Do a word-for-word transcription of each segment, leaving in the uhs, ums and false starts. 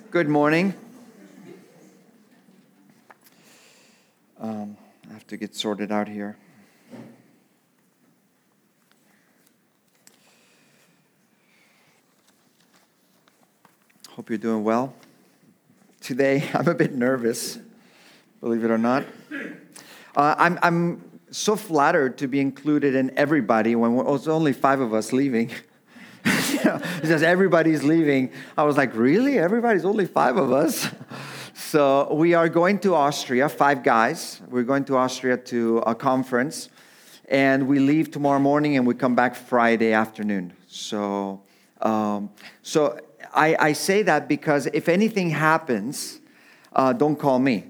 Good morning. Um, I have to get sorted out here. Hope you're doing well. Today, I'm a bit nervous, believe it or not. Uh, I'm, I'm so flattered to be included in everybody when we're, it's only five of us leaving. You know, because everybody's leaving. I was like, really? Everybody's only five of us? So we are going to Austria, five guys. We're going to Austria to a conference. And we leave tomorrow morning and we come back Friday afternoon. So um, so I, I say that because if anything happens, uh, don't call me.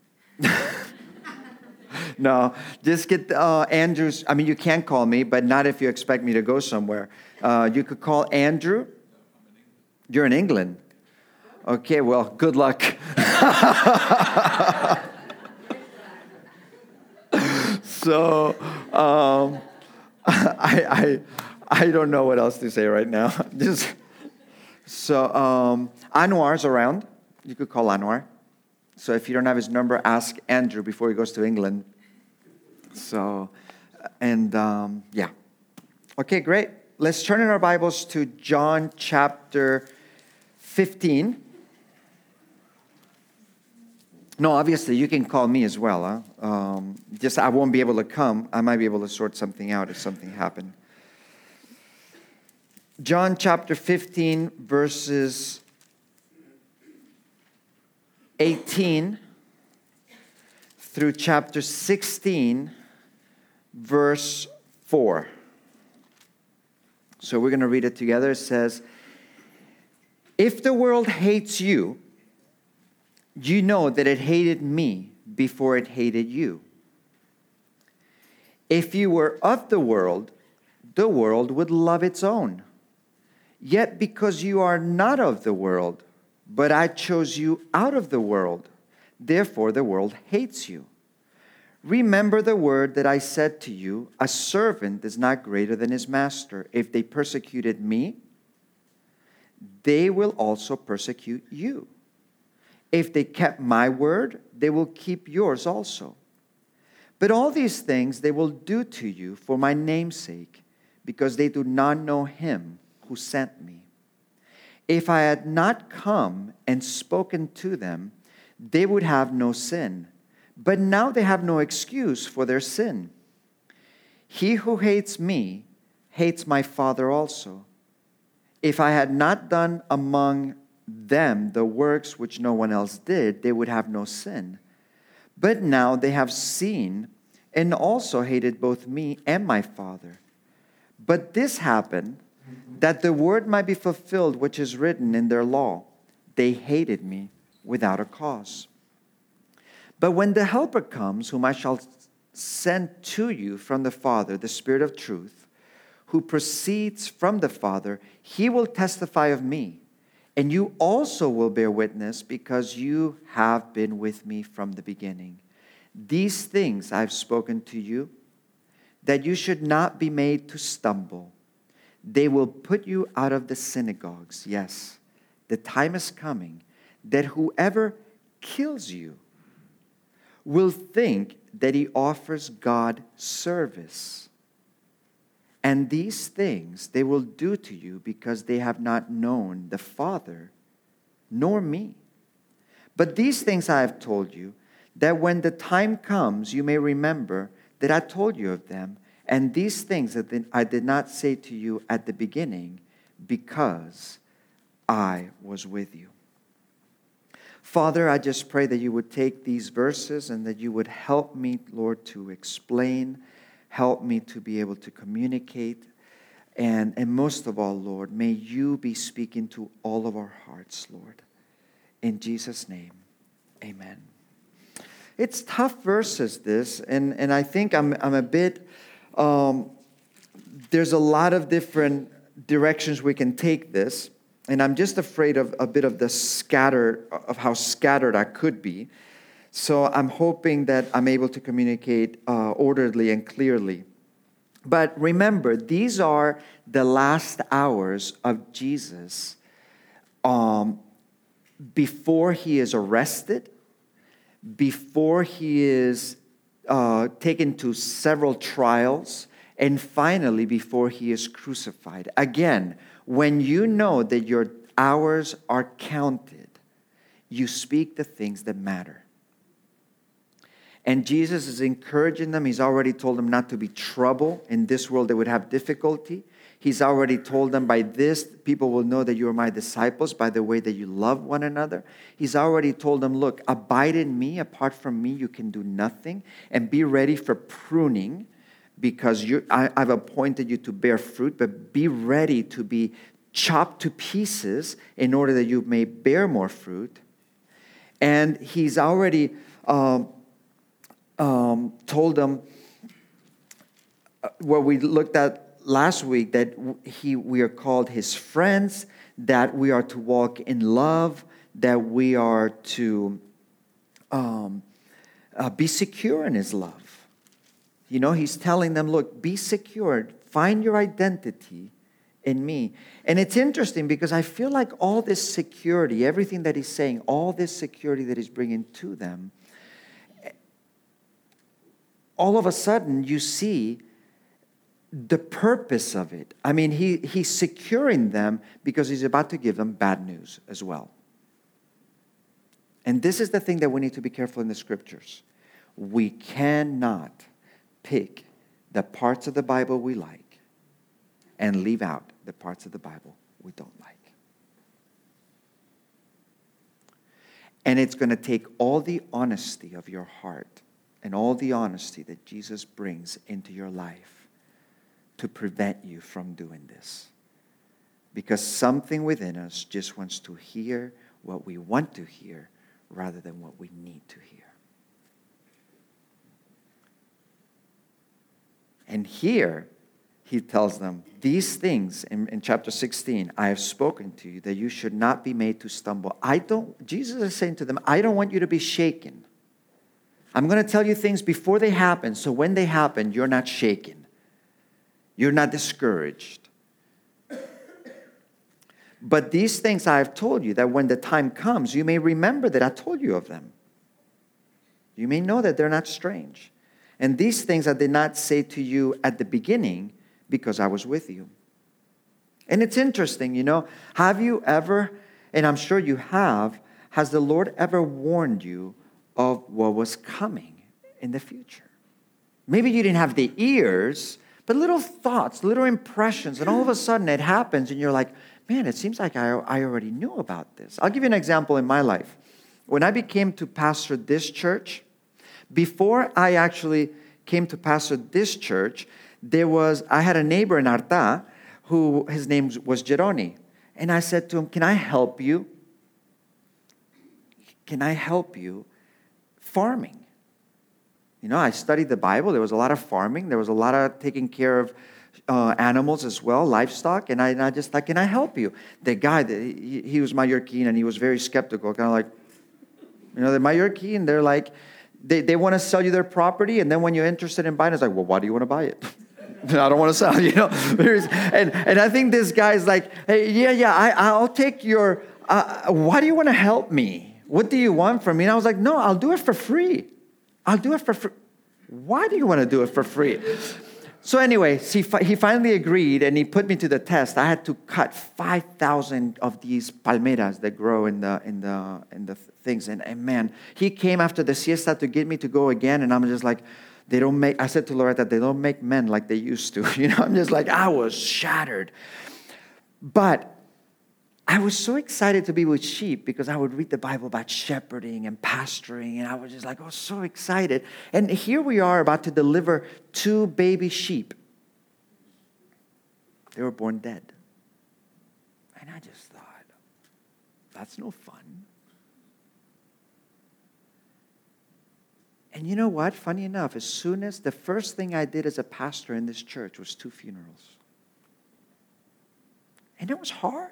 No, just get uh, Andrew's. I mean, you can call me, but not if you expect me to go somewhere. Uh, you could call Andrew. You're in England. Okay, well, good luck. So, um, I, I, I don't know what else to say right now. Just so um, Anwar's around. You could call Anwar. So if you don't have his number, ask Andrew before he goes to England. So, and um, yeah. Okay, great. Let's turn in our Bibles to John chapter fifteen. No, obviously, you can call me as well. Huh? Um, just I won't be able to come. I might be able to sort something out if something happened. John chapter fifteen, verses eighteen through chapter sixteen, verse four. So we're going to read it together. It says, "If the world hates you, you know that it hated me before it hated you. If you were of the world, the world would love its own. Yet because you are not of the world, but I chose you out of the world, therefore the world hates you. Remember the word that I said to you, a servant is not greater than his master. If they persecuted me, they will also persecute you. If they kept my word, they will keep yours also. But all these things they will do to you for my name's sake, because they do not know him who sent me. If I had not come and spoken to them, they would have no sin. But now they have no excuse for their sin. He who hates me hates my Father also. If I had not done among them the works which no one else did, they would have no sin. But now they have seen and also hated both me and my Father. But this happened that the word might be fulfilled which is written in their law. They hated me without a cause. But when the Helper comes, whom I shall send to you from the Father, the Spirit of truth, who proceeds from the Father, he will testify of me. And you also will bear witness, because you have been with me from the beginning. These things I have spoken to you, that you should not be made to stumble. They will put you out of the synagogues. Yes, the time is coming that whoever kills you will think that he offers God service. And these things they will do to you because they have not known the Father nor me. But these things I have told you, that when the time comes you may remember that I told you of them. And these things that I did not say to you at the beginning, because I was with you." Father, I just pray that you would take these verses and that you would help me, Lord, to explain, help me to be able to communicate. And, and most of all, Lord, may you be speaking to all of our hearts, Lord. In Jesus' name, amen. It's tough verses, this, and, and I think I'm, I'm a bit... Um, there's a lot of different directions we can take this, and I'm just afraid of a bit of the scattered, of how scattered I could be. So I'm hoping that I'm able to communicate uh, orderly and clearly. But remember, these are the last hours of Jesus um, before he is arrested, before he is uh, taken to several trials, and finally before he is crucified. Again, when you know that your hours are counted, you speak the things that matter. And Jesus is encouraging them. He's already told them not to be troubled. In this world, they would have difficulty. He's already told them, by this, people will know that you are my disciples, by the way that you love one another. He's already told them, look, abide in me. Apart from me, you can do nothing. And be ready for pruning, because you, I, I've appointed you to bear fruit, but be ready to be chopped to pieces in order that you may bear more fruit. And he's already um, um, told them uh, what we looked at last week, that he, we are called his friends, that we are to walk in love, that we are to um, uh, be secure in his love. You know, he's telling them, look, be secure, find your identity in me. And it's interesting because I feel like all this security, everything that he's saying, all this security that he's bringing to them, all of a sudden you see the purpose of it. I mean, he, he's securing them because he's about to give them bad news as well. And this is the thing that we need to be careful in the scriptures. We cannot pick the parts of the Bible we like and leave out the parts of the Bible we don't like. And it's going to take all the honesty of your heart and all the honesty that Jesus brings into your life to prevent you from doing this. Because something within us just wants to hear what we want to hear rather than what we need to hear. And here, he tells them, these things in, in chapter sixteen, I have spoken to you that you should not be made to stumble. I don't, Jesus is saying to them, I don't want you to be shaken. I'm going to tell you things before they happen, so when they happen, you're not shaken. You're not discouraged. But these things I have told you, that when the time comes, you may remember that I told you of them. You may know that they're not strange. And these things I did not say to you at the beginning because I was with you. And it's interesting, you know, have you ever, and I'm sure you have, has the Lord ever warned you of what was coming in the future? Maybe you didn't have the ears, but little thoughts, little impressions, and all of a sudden it happens and you're like, man, it seems like I, I already knew about this. I'll give you an example in my life. When I became to pastor this church, before I actually came to pastor this church, there was, I had a neighbor in Arta who, his name was Geroni. And I said to him, can I help you? Can I help you farming? You know, I studied the Bible. There was a lot of farming. There was a lot of taking care of uh, animals as well, livestock. And I, and I just thought, can I help you? The guy, the, he, he was Mallorquin, and he was very skeptical, kind of like, you know, they're Mallorquin. They're like, they, they want to sell you their property. And then when you're interested in buying, it's like, well, why do you want to buy it? I don't want to sell, you know. and, and I think this guy's like, hey, yeah, yeah, I, I'll take your, uh, why do you want to help me? What do you want from me? And I was like, no, I'll do it for free. I'll do it for free. Why do you want to do it for free? So anyway, he, he finally agreed, and he put me to the test. I had to cut five thousand of these palmeras that grow in the in the in the things. And, and man, he came after the siesta to get me to go again, and I'm just like, they don't make. I said to Loretta, they don't make men like they used to. You know, I'm just like, I was shattered. But I was so excited to be with sheep because I would read the Bible about shepherding and pastoring, and I was just like, oh, so excited. And here we are about to deliver two baby sheep. They were born dead. And I just thought, that's no fun. And you know what? Funny enough, as soon as the first thing I did as a pastor in this church was two funerals. And it was hard.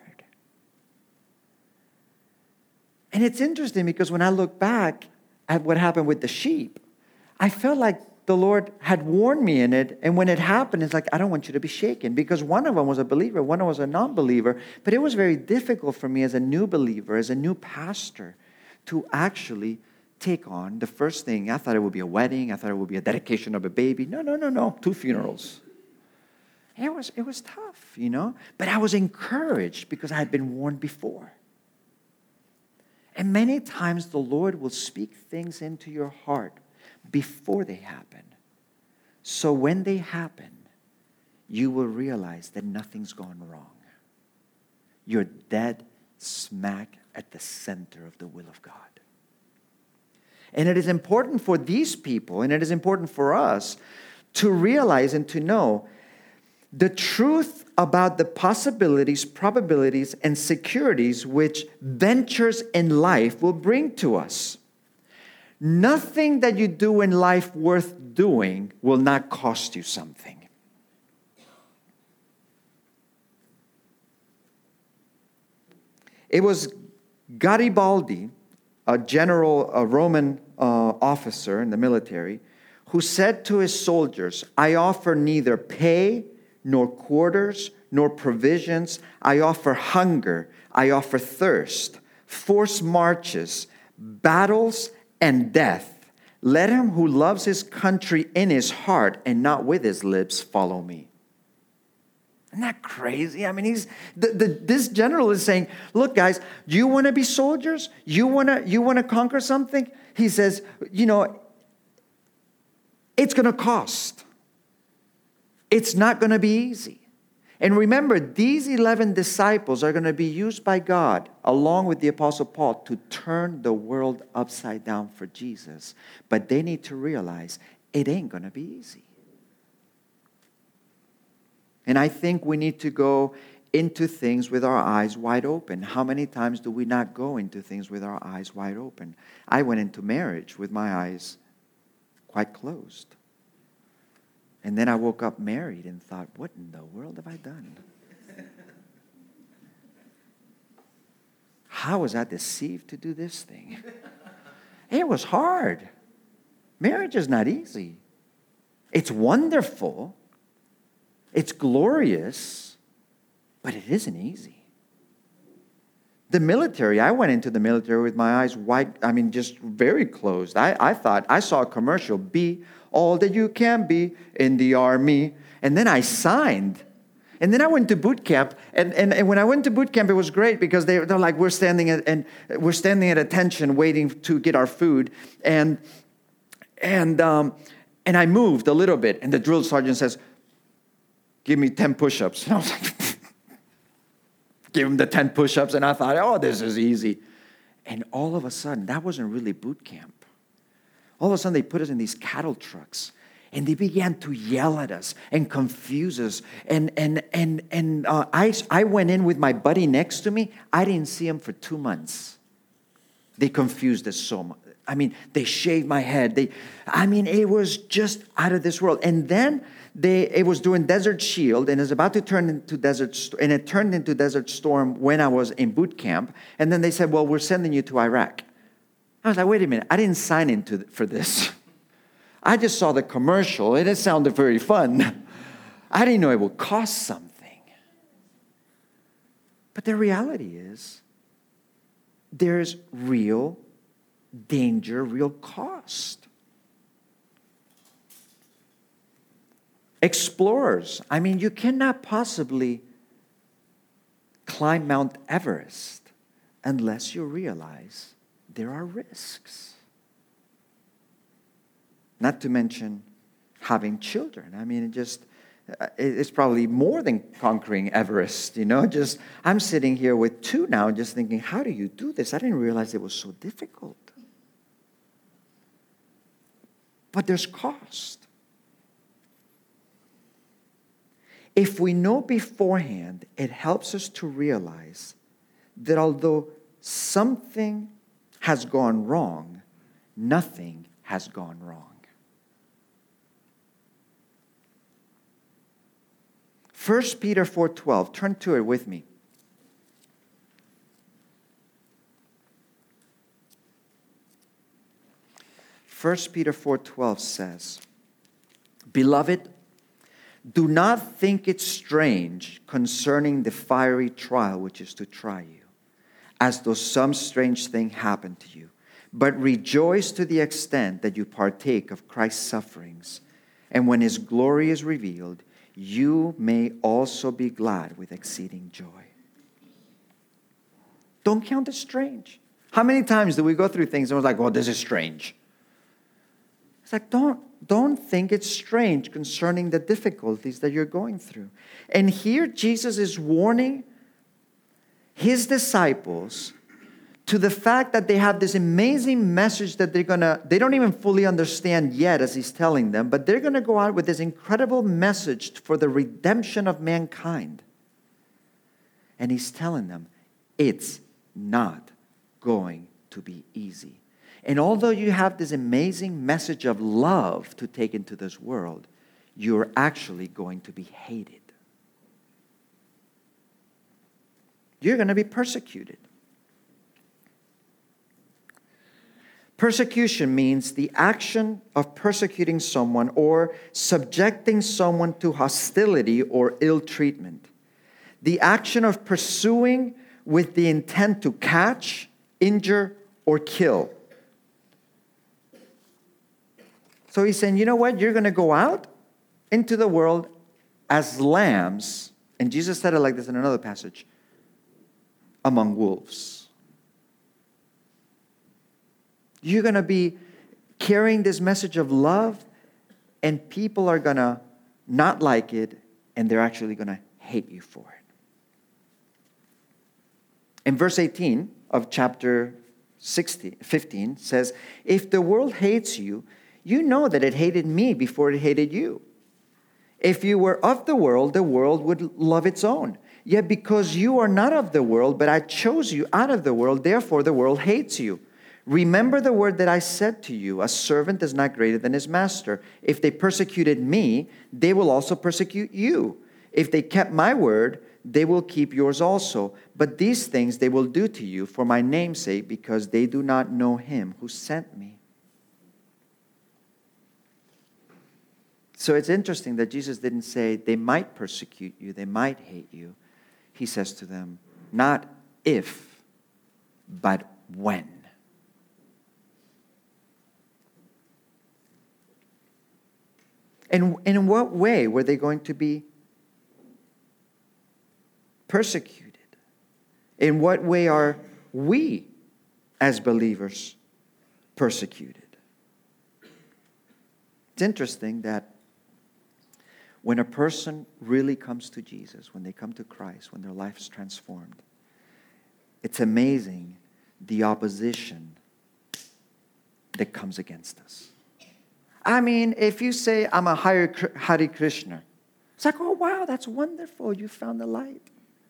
And it's interesting because when I look back at what happened with the sheep, I felt like the Lord had warned me in it. And when it happened, it's like, I don't want you to be shaken. Because one of them was a believer, one was a non-believer. But it was very difficult for me as a new believer, as a new pastor, to actually take on the first thing. I thought it would be a wedding. I thought it would be a dedication of a baby. No, no, no, no. Two funerals. It was, it was tough, you know. But I was encouraged because I had been warned before. And many times the Lord will speak things into your heart before they happen. So when they happen, you will realize that nothing's gone wrong. You're dead smack at the center of the will of God. And it is important for these people, and it is important for us to realize and to know the truth about the possibilities, probabilities, and securities which ventures in life will bring to us. Nothing that you do in life worth doing will not cost you something. It was Garibaldi, a general, a Roman uh, officer in the military, who said to his soldiers, I offer neither pay nor quarters nor provisions. I offer hunger. I offer thirst, forced marches, battles, and death. Let him who loves his country in his heart and not with his lips follow me. Isn't that crazy? I mean, he's the, the, this general is saying, look, guys, do you want to be soldiers? You want to you want to conquer something? He says, you know, it's going to cost. It's not going to be easy. And remember, these eleven disciples are going to be used by God, along with the Apostle Paul, to turn the world upside down for Jesus. But they need to realize it ain't going to be easy. And I think we need to go into things with our eyes wide open. How many times do we not go into things with our eyes wide open? I went into marriage with my eyes quite closed. And then I woke up married and thought, what in the world have I done? How was I deceived to do this thing? It was hard. Marriage is not easy. It's wonderful. It's glorious, but it isn't easy. The military, I went into the military with my eyes wide, I mean, just very closed. I, I thought, I saw a commercial, be all that you can be in the army. And then I signed. And then I went to boot camp. And, and, and when I went to boot camp, it was great because they, they're like, we're standing at, and we're standing at attention waiting to get our food. And, and, um, and I moved a little bit. And the drill sergeant says, give me ten push-ups. And I was like, give him the ten push-ups. And I thought, oh, this is easy. And all of a sudden, that wasn't really boot camp. All of a sudden, they put us in these cattle trucks. And they began to yell at us and confuse us. And, and, and, and uh, I, I went in with my buddy next to me. I didn't see him for two months. They confused us so much. I mean, they shaved my head. They, I mean, it was just out of this world. And then they, it was doing Desert Shield, and it was about to turn into Desert, and it turned into Desert Storm when I was in boot camp. And then they said, well, we're sending you to Iraq. I was like, wait a minute, I didn't sign into for this. I just saw the commercial, and it sounded very fun. I didn't know it would cost something. But the reality is, there's real danger, real cost. Explorers, I mean, you cannot possibly climb Mount Everest unless you realize there are risks. Not to mention having children. I mean, it just, it's probably more than conquering Everest, you know. Just, I'm sitting here with two now just thinking, how do you do this? I didn't realize it was so difficult. But there's cost. If we know beforehand, it helps us to realize that although something has gone wrong, nothing has gone wrong. First Peter four twelve, turn to it with me. First Peter four twelve says, Beloved, do not think it strange concerning the fiery trial which is to try you, as though some strange thing happened to you. But rejoice to the extent that you partake of Christ's sufferings, and when his glory is revealed, you may also be glad with exceeding joy. Don't count it strange. How many times do we go through things and we're like, oh, this is strange? It's like, don't, don't think it's strange concerning the difficulties that you're going through. And here Jesus is warning his disciples to the fact that they have this amazing message that they're going to, they don't even fully understand yet as he's telling them, but they're going to go out with this incredible message for the redemption of mankind. And he's telling them, it's not going to be easy. And although you have this amazing message of love to take into this world, you're actually going to be hated. You're going to be persecuted. Persecution means the action of persecuting someone or subjecting someone to hostility or ill treatment. The action of pursuing with the intent to catch, injure, or kill. So he's saying, you know what? You're going to go out into the world as lambs. And Jesus said it like this in another passage. Among wolves. You're going to be carrying this message of love, and people are going to not like it, and they're actually going to hate you for it. In verse eighteen of chapter sixteen, fifteen says, if the world hates you, you know that it hated me before it hated you. If you were of the world, the world would love its own. Yet because you are not of the world, but I chose you out of the world, therefore the world hates you. Remember the word that I said to you, a servant is not greater than his master. If they persecuted me, they will also persecute you. If they kept my word, they will keep yours also. But these things they will do to you for my name's sake, because they do not know him who sent me. So it's interesting that Jesus didn't say they might persecute you, they might hate you. He says to them, not if, but when. And in what way were they going to be persecuted? In what way are we, as believers, persecuted? It's interesting that when a person really comes to Jesus, when they come to Christ, when their life is transformed, it's amazing the opposition that comes against us. I mean, if you say, I'm a Hare Krishna, it's like, oh, wow, that's wonderful. You found the light.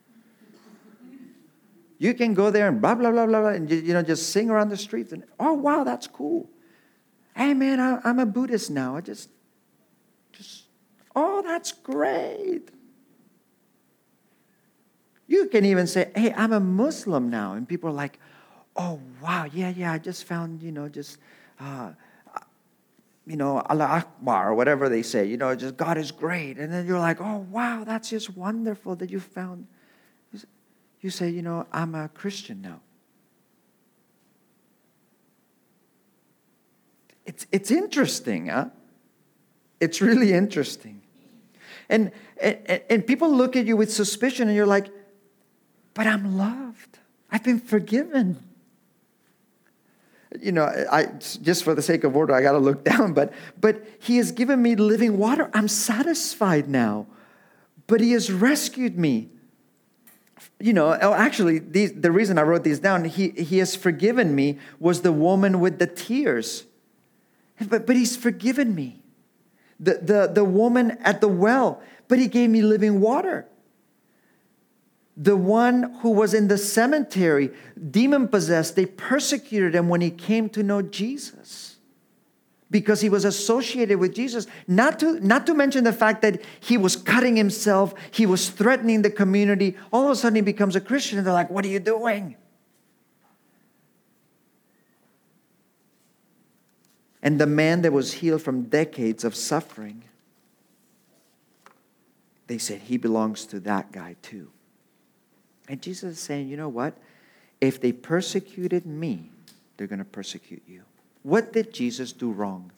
You can go there and blah, blah, blah, blah, blah, and you know, just sing around the streets. And, oh, wow, that's cool. Hey, man, I, I'm a Buddhist now. I just, just, oh, that's great. You can even say, hey, I'm a Muslim now. And people are like, oh, wow, yeah, yeah, I just found, you know, just, uh, you know, Allah Akbar, or whatever they say. You know, just God is great. And then you're like, oh, wow, that's just wonderful that you found. You say, you know, I'm a Christian now. It's, it's interesting, huh? It's really interesting. And, and, and people look at you with suspicion and you're like, but I'm loved. I've been forgiven. You know, I just for the sake of order, I got to look down. But, but he has given me living water. I'm satisfied now. But he has rescued me. You know, actually, these, the reason I wrote these down, he, he has forgiven me, was the woman with the tears. But, but he's forgiven me. The, the, the woman at the well, but he gave me living water. The one who was in the cemetery, demon-possessed, they persecuted him when he came to know Jesus. Because he was associated with Jesus. Not to, not to mention the fact that he was cutting himself, he was threatening the community. All of a sudden he becomes a Christian and they're like, what are you doing? And the man that was healed from decades of suffering, they said, he belongs to that guy too. And Jesus is saying, you know what? If they persecuted me, they're going to persecute you. What did Jesus do wrong?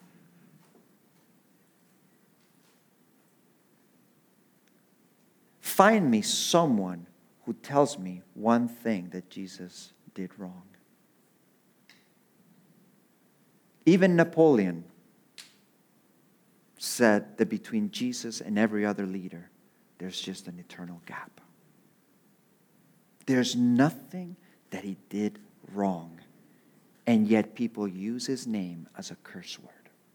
Find me someone who tells me one thing that Jesus did wrong. Even Napoleon said that between Jesus and every other leader, there's just an eternal gap. There's nothing that he did wrong, and yet people use his name as a curse word.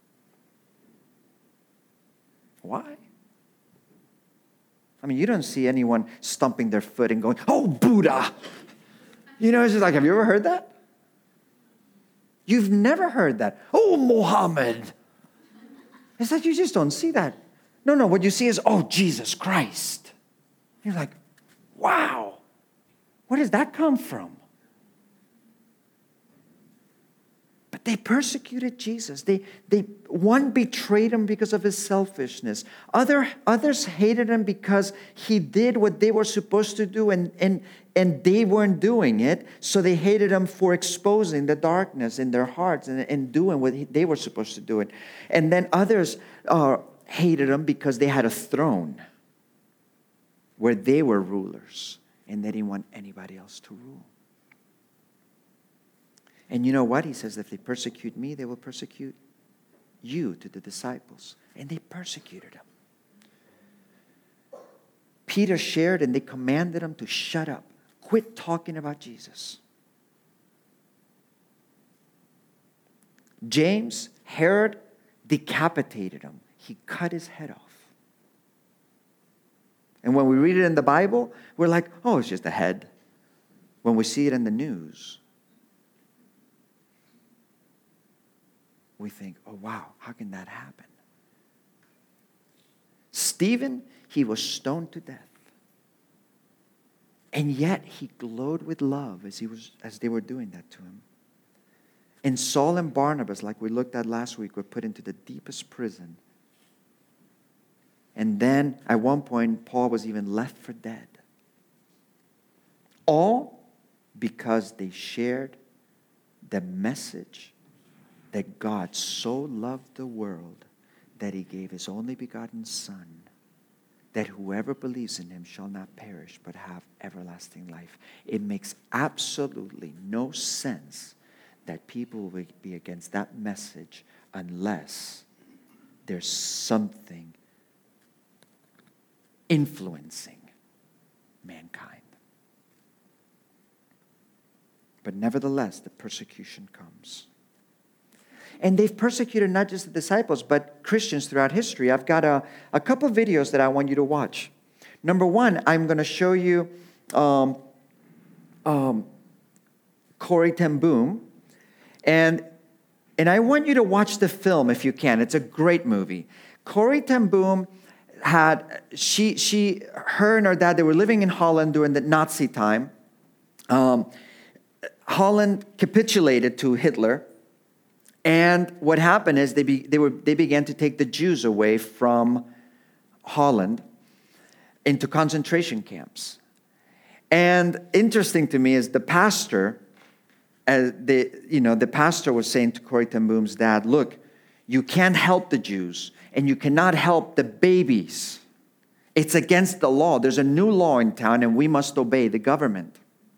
Why? I mean, you don't see anyone stomping their foot and going, "Oh, Buddha!" You know, it's just like, have you ever heard that? You've never heard that. "Oh, Muhammad!" It's like you just don't see that. No, no, what you see is, "Oh, Jesus Christ." You're like, wow, where does that come from? But they persecuted Jesus. They, they, one betrayed him because of his selfishness. Other, others hated him because he did what they were supposed to do, and, and, and they weren't doing it. So they hated him for exposing the darkness in their hearts and, and doing what he, they were supposed to do it. And then others uh, hated him because they had a throne where they were rulers, and they didn't want anybody else to rule. And you know what? He says, if they persecute me, they will persecute you, to the disciples. And they persecuted him. Peter shared, and they commanded him to shut up. Quit talking about Jesus. James, Herod decapitated him. He cut his head off. And when we read it in the Bible, we're like, oh, it's just a head. When we see it in the news, we think, oh, wow, how can that happen? Stephen, he was stoned to death. And yet he glowed with love as he was as they were doing that to him. And Saul and Barnabas, like we looked at last week, were put into the deepest prison. And then at one point, Paul was even left for dead. All because they shared the message that God so loved the world that he gave his only begotten Son, that whoever believes in him shall not perish but have everlasting life. It makes absolutely no sense that people will be against that message unless there's something influencing mankind. But nevertheless, the persecution comes. And they've persecuted not just the disciples, but Christians throughout history. I've got a, a couple of videos that I want you to watch. Number one, I'm going to show you um, um, Corrie ten Boom. And, and I want you to watch the film if you can. It's a great movie. Corrie ten Boom had, she, she, her and her dad, they were living in Holland during the Nazi time. Um, Holland capitulated to Hitler. And what happened is they be, they were they began to take the Jews away from Holland into concentration camps. And interesting to me is the pastor, as the you know the pastor was saying to Corrie ten Boom's dad, "Look, you can't help the Jews, and you cannot help the babies. It's against the law. There's a new law in town, and we must obey the government."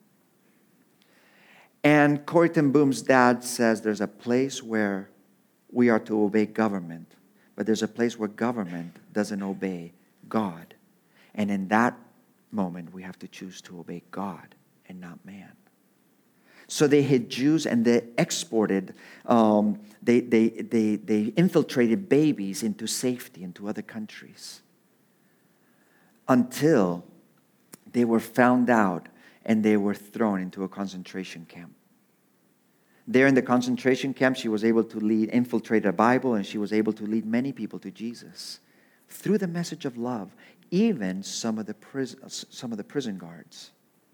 And Corrie ten Boom's dad says there's a place where we are to obey government, but there's a place where government doesn't obey God. And in that moment, we have to choose to obey God and not man. So they hid Jews and they exported, um, they, they, they, they infiltrated babies into safety into other countries until they were found out and they were thrown into a concentration camp. There in the concentration camp, she was able to lead, infiltrate a Bible, and she was able to lead many people to Jesus through the message of love, even some of the prison, some of the prison guards.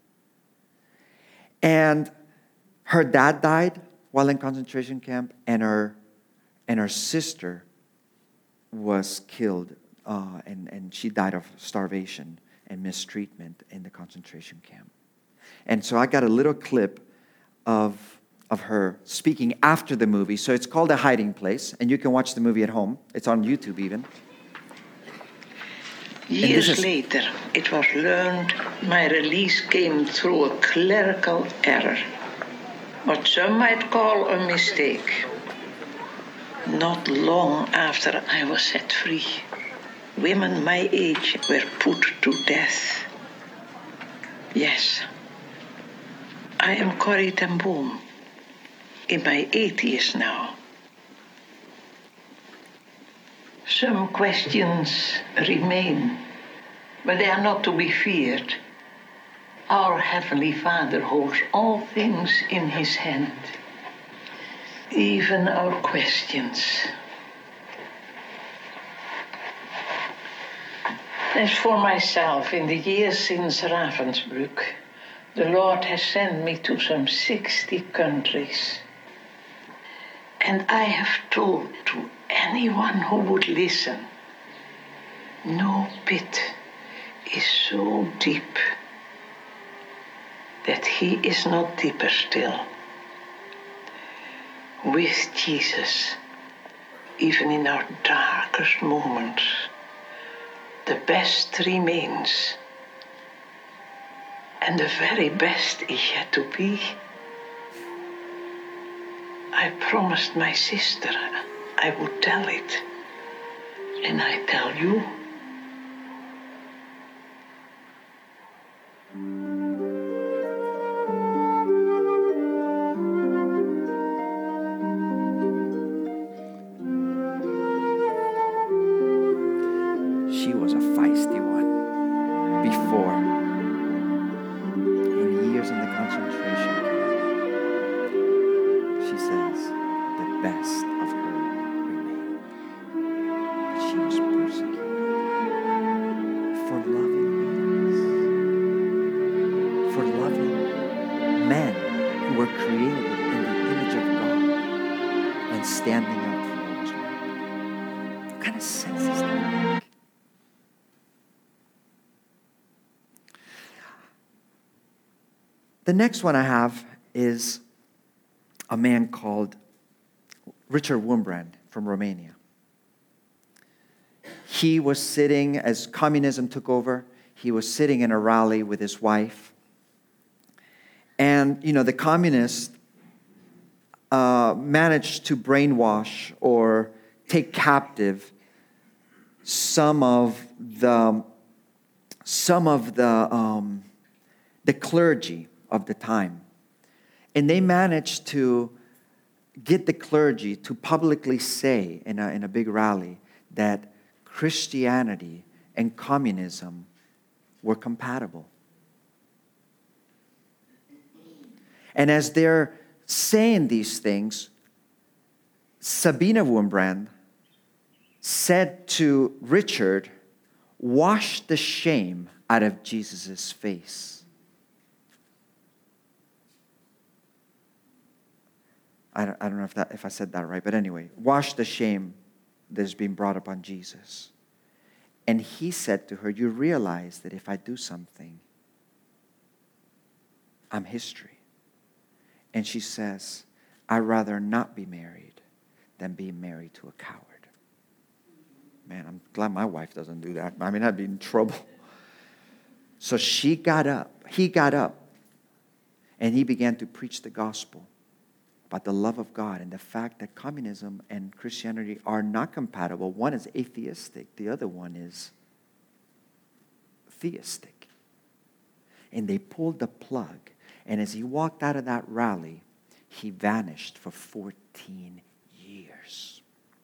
And her dad died while in concentration camp, and her and her sister was killed uh, and, and she died of starvation and mistreatment in the concentration camp. And so I got a little clip of, of her speaking after the movie. So it's called A Hiding Place, and you can watch the movie at home. It's on YouTube even. Years is... later, it was learned my release came through a clerical error, what some might call a mistake. Not long after I was set free, women my age were put to death. Yes, I am Corrie ten Boom, in my eighties now. Some questions remain, but they are not to be feared. Our Heavenly Father holds all things in His hand, even our questions. As for myself, in the years since Ravensbrück, the Lord has sent me to some sixty countries. And I have told to anyone who would listen, no pit is so deep that He is not deeper still. With Jesus, even in our darkest moments, the best remains, and the very best is yet to be. I promised my sister I would tell it, and I tell you. She was a feisty one before, in years in the concentration camp. She says the best of her remained. But she was persecuted for loving leaders, for loving men who were created in the image of God and standing up for what was right. What kind of sense is that? The next one I have is a man called Richard Wurmbrand from Romania. He was sitting, as communism took over, he was sitting in a rally with his wife. And, you know, the communists uh, managed to brainwash or take captive some of the, some of the, um, the clergy of the time. And they managed to get the clergy to publicly say in a, in a big rally that Christianity and communism were compatible. And as they're saying these things, Sabine Wurmbrand said to Richard, "Wash the shame out of Jesus' face." I don't, I don't know if that if I said that right, but anyway, wash the shame that is being brought upon Jesus. And he said to her, "You realize that if I do something, I'm history." And she says, "I'd rather not be married than be married to a coward." Man, I'm glad my wife doesn't do that. I mean, I'd be in trouble. So she got up, he got up, and he began to preach the gospel about the love of God and the fact that communism and Christianity are not compatible. One is atheistic, the other one is theistic. And they pulled the plug. And as he walked out of that rally, he vanished for fourteen years.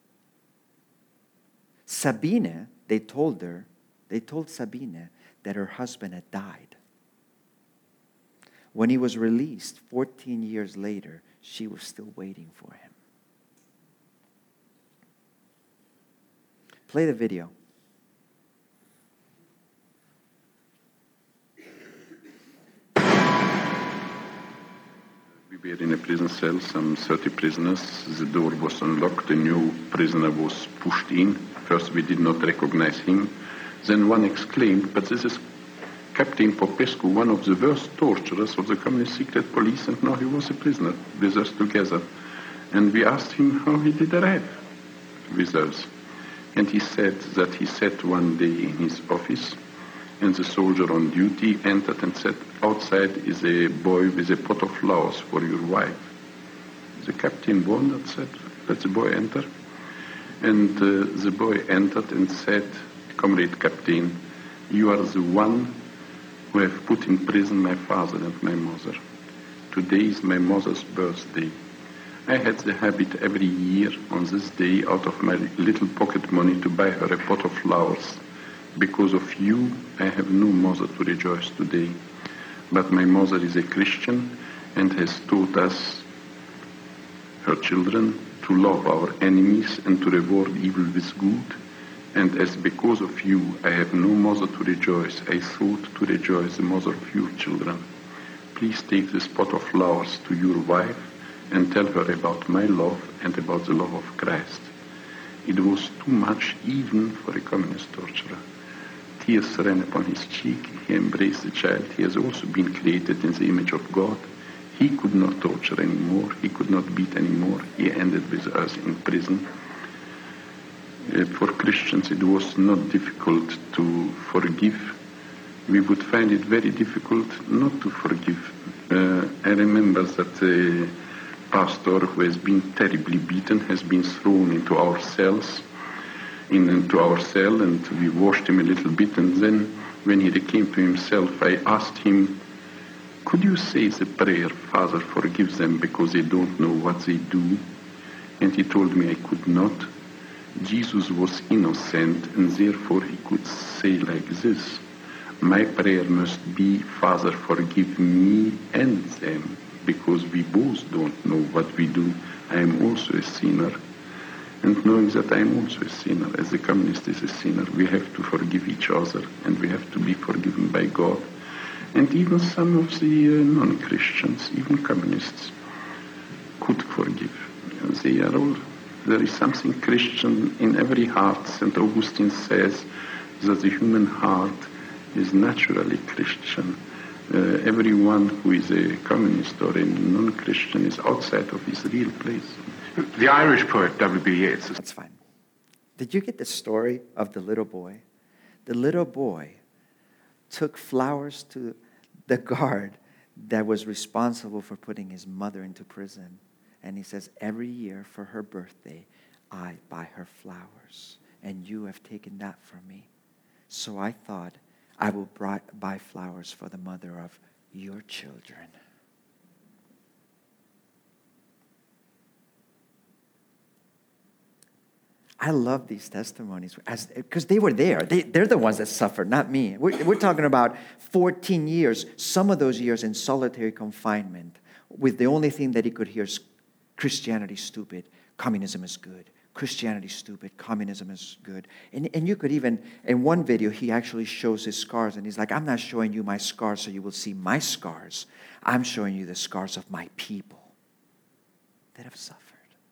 Sabine, they told her, they told Sabine that her husband had died. When he was released fourteen years later, she was still waiting for him. Play the video. We We were in a prison cell, some thirty prisoners. The door was unlocked. A new prisoner was pushed in. First we did not recognize him. Then one exclaimed, but this is Captain Popescu, one of the worst torturers of the Communist secret police, and now he was a prisoner with us together. And we asked him how he did arrive with us. And he said that he sat one day in his office, and the soldier on duty entered and said, outside is a boy with a pot of flowers for your wife. The captain wondered, said, let the boy enter. And uh, the boy entered and said, Comrade Captain, you are the one who have put in prison my father and my mother. Today is my mother's birthday. I had the habit every year on this day out of my little pocket money to buy her a pot of flowers. Because of you, I have no mother to rejoice today. But my mother is a Christian and has taught us, her children, to love our enemies and to reward evil with good. And as because of you I have no mother to rejoice, I thought to rejoice the mother of your children. Please take this pot of flowers to your wife and tell her about my love and about the love of Christ. It was too much even for a communist torturer. Tears ran upon his cheek. He embraced the child. He has also been created in the image of God. He could not torture anymore. He could not beat anymore. He ended with us in prison. Uh, for Christians, it was not difficult to forgive. We would find it very difficult not to forgive. Uh, I remember that a pastor who has been terribly beaten has been thrown into our cells, in, into our cell, and we washed him a little bit. And then, when he came to himself, I asked him, could you say the prayer, Father, forgive them because they don't know what they do? And he told me I could not. Jesus was innocent, and therefore he could say like this, my prayer must be, Father, forgive me and them, because we both don't know what we do. I am also a sinner. And knowing that I am also a sinner, as the communist is a sinner, we have to forgive each other, and we have to be forgiven by God. And even some of the uh, non-Christians, even communists, could forgive. They are all... There is something Christian in every heart. Saint Augustine says that the human heart is naturally Christian. Uh, everyone who is a communist or a non-Christian is outside of his real place. The Irish poet W B Yeats. That's fine. Did you get the story of the little boy? The little boy took flowers to the guard that was responsible for putting his mother into prison. And he says, every year for her birthday, I buy her flowers. And you have taken that from me. So I thought I will buy flowers for the mother of your children. I love these testimonies because they were there. They, they're the ones that suffered, not me. We're, we're talking about fourteen years, some of those years in solitary confinement, with the only thing that he could hear is Christianity stupid, communism is good. Christianity stupid, communism is good. And, and you could even, in one video, he actually shows his scars. And he's like, I'm not showing you my scars so you will see my scars. I'm showing you the scars of my people that have suffered.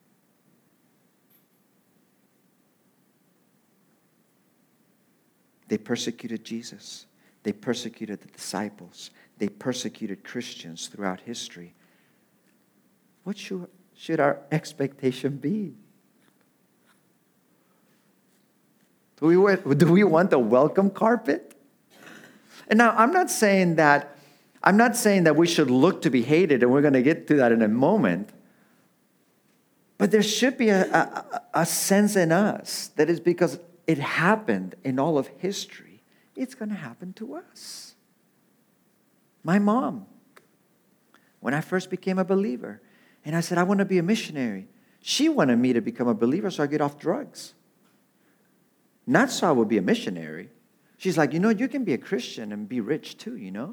They persecuted Jesus. They persecuted the disciples. They persecuted Christians throughout history. What should, should our expectation be? Do we, want, do we want a welcome carpet? And now, I'm not saying that, I'm not saying that we should look to be hated, and we're going to get to that in a moment. But there should be a, a, a sense in us that is because it happened in all of history, it's going to happen to us. My mom, when I first became a believer, and I said, I want to be a missionary. She wanted me to become a believer so I get off drugs. Not so I would be a missionary. She's like, you know, you can be a Christian and be rich too, you know?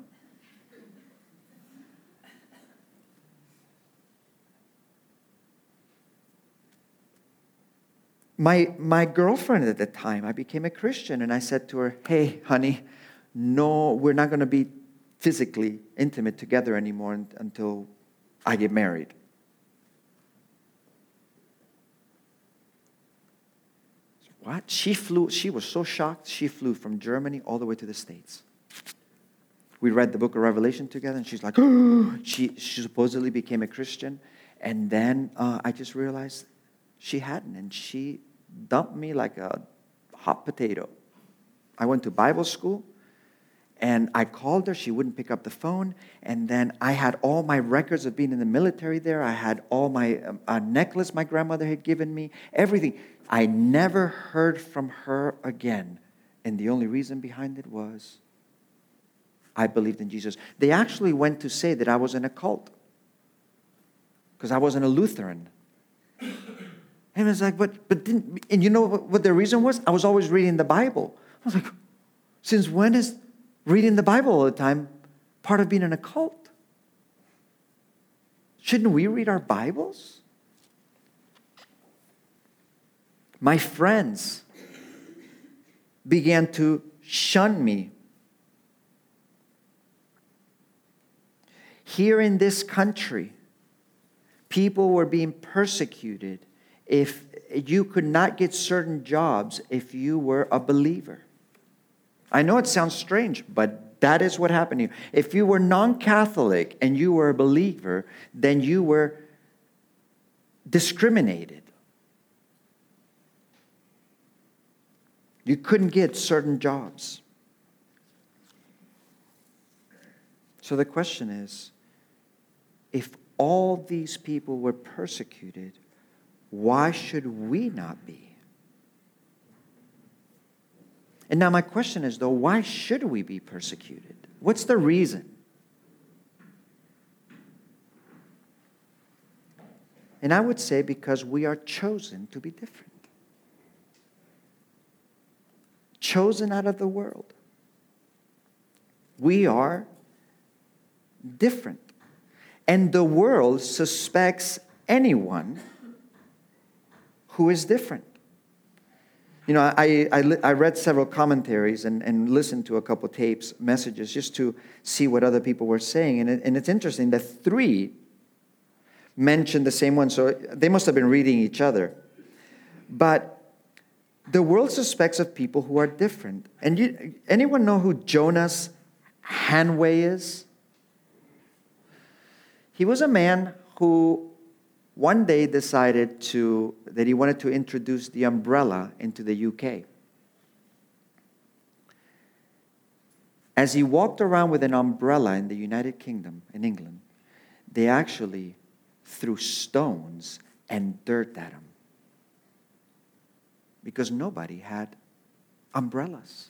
My, my girlfriend at the time, I became a Christian, and I said to her, hey, honey, no, we're not going to be physically intimate together anymore until I get married. What? She flew, she was so shocked, she flew from Germany all the way to the States. We read the book of Revelation together, and she's like, oh, she, she supposedly became a Christian. And then uh, I just realized she hadn't, and she dumped me like a hot potato. I went to Bible school, and I called her. She wouldn't pick up the phone. And then I had all my records of being in the military there. I had all my um, a necklace my grandmother had given me, everything. I never heard from her again. And the only reason behind it was I believed in Jesus. They actually went to say that I was in a cult because I wasn't a Lutheran. And it's like, but, but didn't, and you know what, what the reason was? I was always reading the Bible. I was like, since when is reading the Bible all the time part of being in a cult? Shouldn't we read our Bibles? My friends began to shun me. Here in this country, people were being persecuted if you could not get certain jobs if you were a believer. I know it sounds strange, but that is what happened here. If you were non-Catholic and you were a believer, then you were discriminated. You couldn't get certain jobs. So the question is, if all these people were persecuted, why should we not be? And now my question is, though, why should we be persecuted? What's the reason? And I would say because we are chosen to be different. Chosen out of the world. We are different. And the world suspects anyone who is different. You know, I, I, I read several commentaries and, and listened to a couple tapes, messages, just to see what other people were saying. And, it, and it's interesting that three mentioned the same one, so they must have been reading each other. But the world suspects of people who are different. And you, anyone know who Jonas Hanway is? He was a man who one day decided to that he wanted to introduce the umbrella into the U K. As he walked around with an umbrella in the United Kingdom, in England, they actually threw stones and dirt at him because nobody had umbrellas.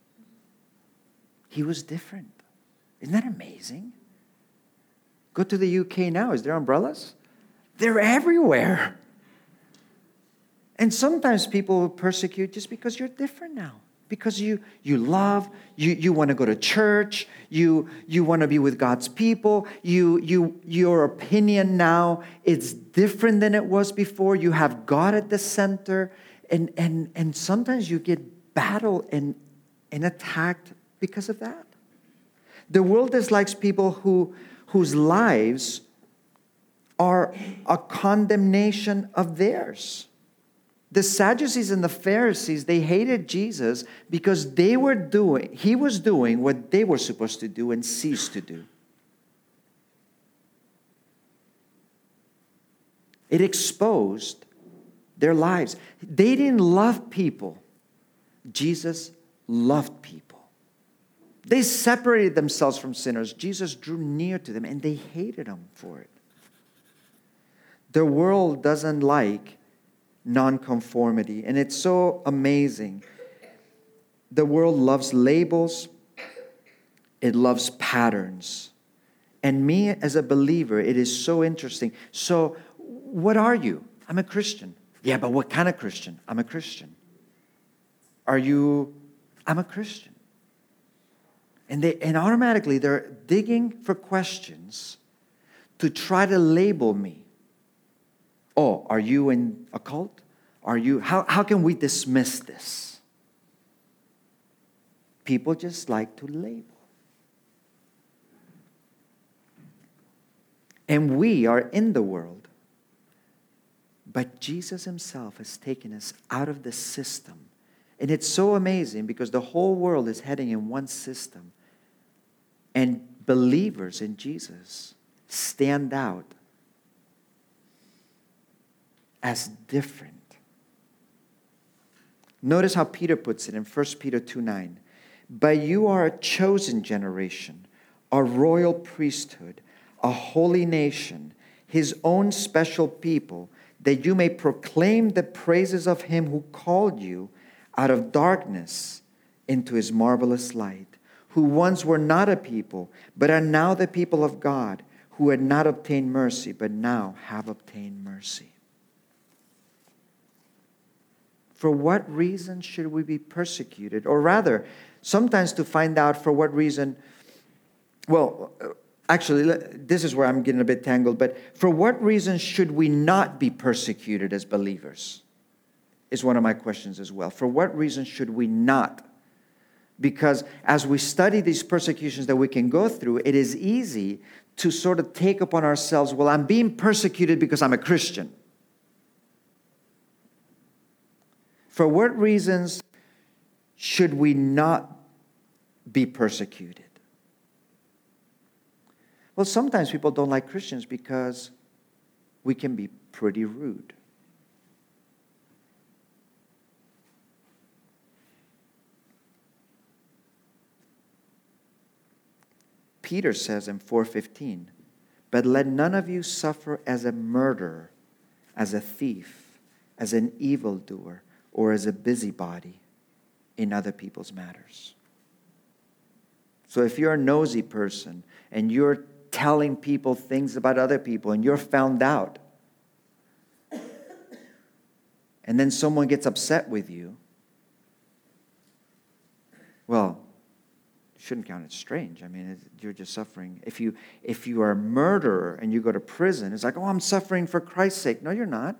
He was different. Isn't that amazing? Go to the U K now. Is there umbrellas? They're everywhere. And sometimes people will persecute just because you're different now. Because you you love, you, you want to go to church, you you want to be with God's people, you you your opinion now is different than it was before. You have God at the center, and and and sometimes you get battled and, and attacked because of that. The world dislikes people who whose lives are a condemnation of theirs. The Sadducees and the Pharisees, they hated Jesus because they were doing, he was doing what they were supposed to do and ceased to do. It exposed their lives. They didn't love people. Jesus loved people. They separated themselves from sinners. Jesus drew near to them and they hated him for it. The world doesn't like nonconformity, and it's so amazing. The world loves labels. It loves patterns. And me as a believer, it is so interesting. So, what are you? I'm a Christian. Yeah, but what kind of Christian? I'm a Christian. Are you? I'm a Christian. And they and automatically they're digging for questions to try to label me. Oh, are you in a cult? Are you, how, how can we dismiss this? People just like to label. And we are in the world. But Jesus himself has taken us out of the system. And it's so amazing because the whole world is heading in one system. And believers in Jesus stand out as different. Notice how Peter puts it in First Peter two nine. But you are a chosen generation, a royal priesthood, a holy nation, his own special people, that you may proclaim the praises of him who called you out of darkness into his marvelous light, who once were not a people, but are now the people of God, who had not obtained mercy, but now have obtained mercy. For what reason should we be persecuted? Or rather, sometimes to find out for what reason, well, actually, this is where I'm getting a bit tangled, but for what reason should we not be persecuted as believers? Is one of my questions as well. For what reason should we not? Because as we study these persecutions that we can go through, it is easy to sort of take upon ourselves, well, I'm being persecuted because I'm a Christian. For what reasons should we not be persecuted? Well, sometimes people don't like Christians because we can be pretty rude. Peter says in four fifteen, but let none of you suffer as a murderer, as a thief, as an evildoer, or as a busybody in other people's matters. So if you're a nosy person and you're telling people things about other people and you're found out, and then someone gets upset with you, well, you shouldn't count it strange. I mean, you're just suffering. If you if you are a murderer and you go to prison, it's like, oh, I'm suffering for Christ's sake. No, you're not.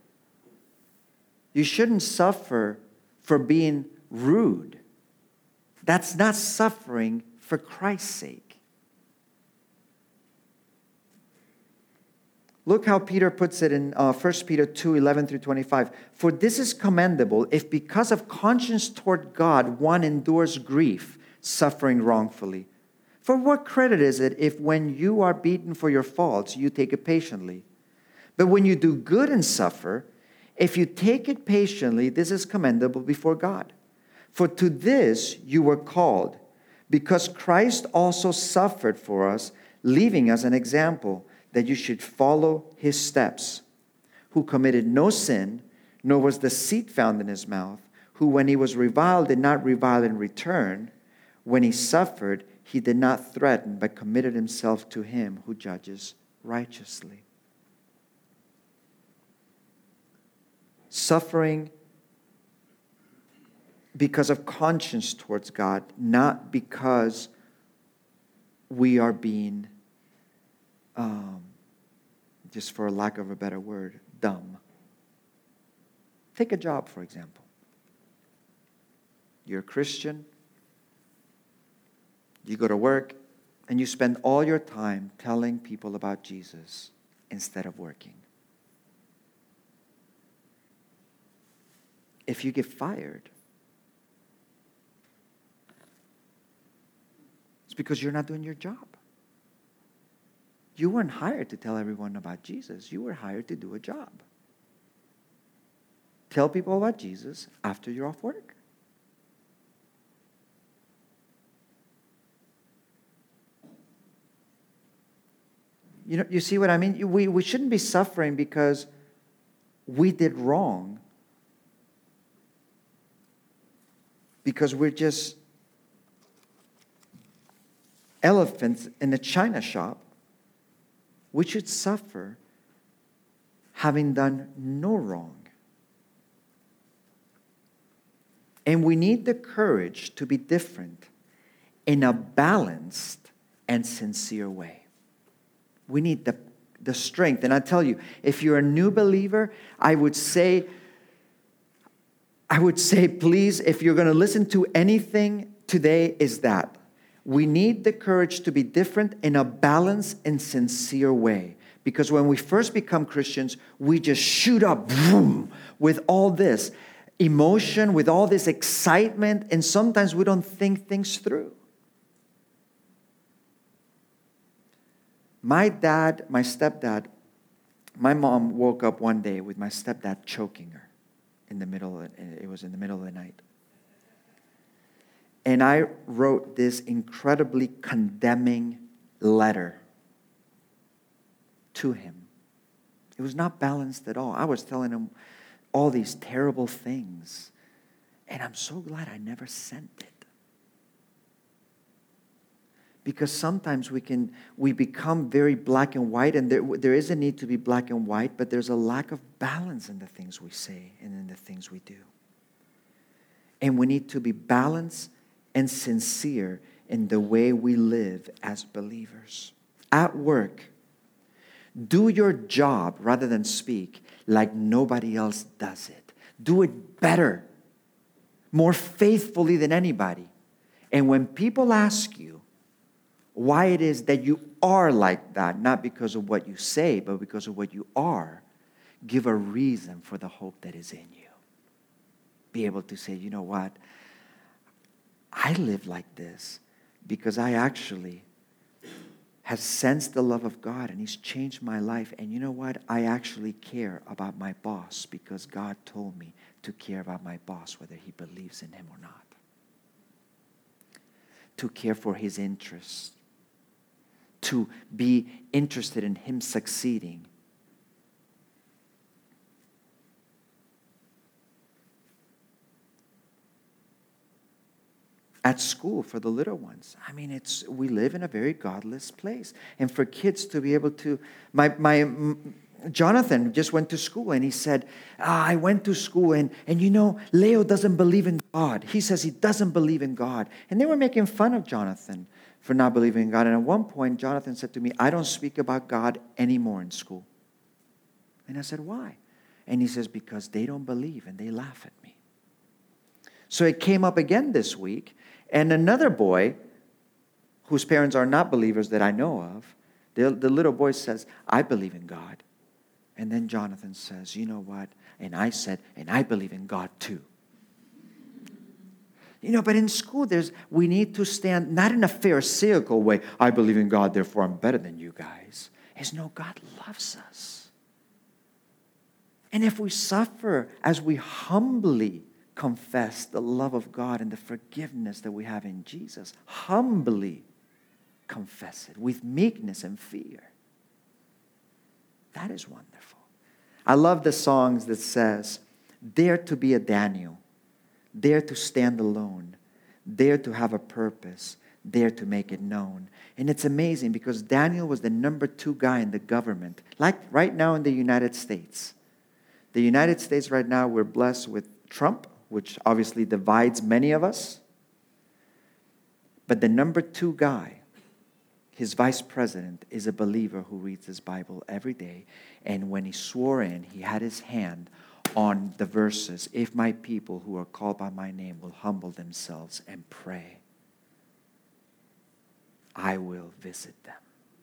You shouldn't suffer for being rude. That's not suffering for Christ's sake. Look how Peter puts it in uh, First Peter two eleven through twenty-five. For this is commendable if because of conscience toward God one endures grief, suffering wrongfully. For what credit is it if when you are beaten for your faults, you take it patiently? But when you do good and suffer, if you take it patiently, this is commendable before God. For to this you were called, because Christ also suffered for us, leaving us an example that you should follow his steps, who committed no sin, nor was deceit found in his mouth, who when he was reviled did not revile in return, when he suffered he did not threaten, but committed himself to him who judges righteously. Suffering because of conscience towards God, not because we are being, um, just for lack of a better word, dumb. Take a job, for example. You're a Christian. You go to work, and you spend all your time telling people about Jesus instead of working. If you get fired, it's because you're not doing your job. You weren't hired to tell everyone about Jesus. You were hired to do a job. Tell people about Jesus after you're off work. You know, you see what I mean? We, we shouldn't be suffering because we did wrong. Because we're just elephants in a china shop. We should suffer having done no wrong. And we need the courage to be different in a balanced and sincere way. We need the, the strength. And I tell you, if you're a new believer, I would say, I would say, please, if you're going to listen to anything today, is that we need the courage to be different in a balanced and sincere way. Because when we first become Christians, we just shoot up boom, with all this emotion, with all this excitement, and sometimes we don't think things through. My dad, my stepdad, my mom woke up one day with my stepdad choking her in the middle of, it was in the middle of the night. And I wrote this incredibly condemning letter to him. It was not balanced at all. I was telling him all these terrible things. And I'm so glad I never sent it. Because sometimes we can we become very black and white, and there, there is a need to be black and white, but there's a lack of balance in the things we say and in the things we do. And we need to be balanced and sincere in the way we live as believers. At work, do your job rather than speak like nobody else does it. Do it better, more faithfully than anybody. And when people ask you why it is that you are like that, not because of what you say, but because of what you are, give a reason for the hope that is in you. Be able to say, you know what? I live like this because I actually have sensed the love of God and He's changed my life. And you know what? I actually care about my boss because God told me to care about my boss, whether he believes in Him or not. To care for his interests. To be interested in him succeeding. At school for the little ones. I mean, it's we live in a very godless place. And for kids to be able to... My, my Jonathan just went to school and he said, ah, I went to school and, and you know, Leo doesn't believe in God. He says he doesn't believe in God. And they were making fun of Jonathan for not believing in God. And at one point, Jonathan said to me, I don't speak about God anymore in school. And I said, why? And he says, because they don't believe and they laugh at me. So it came up again this week. And another boy, whose parents are not believers that I know of, the, the little boy says, I believe in God. And then Jonathan says, you know what? And I said, and I believe in God too. You know, but in school, there's we need to stand, not in a pharisaical way, I believe in God, therefore I'm better than you guys. It's no, God loves us. And if we suffer as we humbly confess the love of God and the forgiveness that we have in Jesus, humbly confess it with meekness and fear. That is wonderful. I love the songs that says, dare to be a Daniel, dare to stand alone, dare to have a purpose, dare to make it known. And it's amazing because Daniel was the number two guy in the government, like right now in the United States. The United States right now, we're blessed with Trump, which obviously divides many of us. But the number two guy, his vice president, is a believer who reads his Bible every day. And when he swore in, he had his hand on the verses, if my people who are called by my name will humble themselves and pray, I will visit them.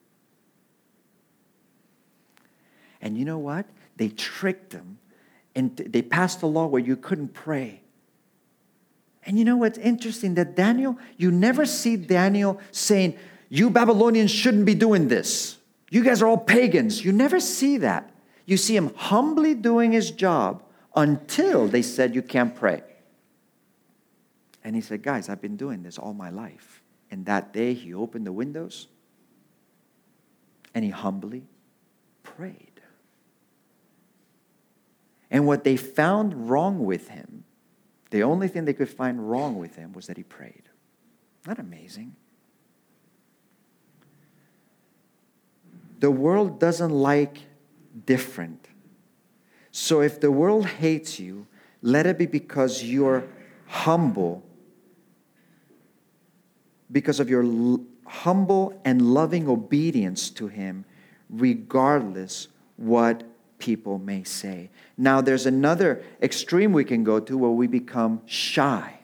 And you know what? They tricked him, and they passed a law where you couldn't pray. And you know what's interesting? That Daniel, you never see Daniel saying, you Babylonians shouldn't be doing this. You guys are all pagans. You never see that. You see him humbly doing his job until they said you can't pray. And he said, guys, I've been doing this all my life. And that day he opened the windows and he humbly prayed. And what they found wrong with him, the only thing they could find wrong with him was that he prayed. Isn't that amazing? The world doesn't like different. So if the world hates you, let it be because you're humble, because of your l- humble and loving obedience to Him, regardless what people may say. Now, there's another extreme we can go to where we become shy.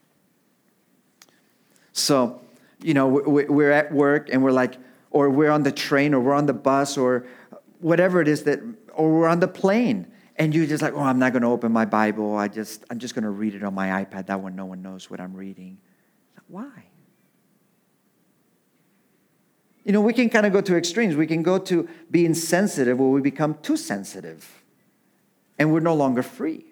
So, you know, we're at work and we're like, or we're on the train or we're on the bus or whatever it is that, or we're on the plane, and you're just like, oh, I'm not going to open my Bible. I just, I'm just going to read it on my iPad. That one, no one knows what I'm reading. Why? You know, we can kind of go to extremes. We can go to being sensitive where we become too sensitive, and we're no longer free.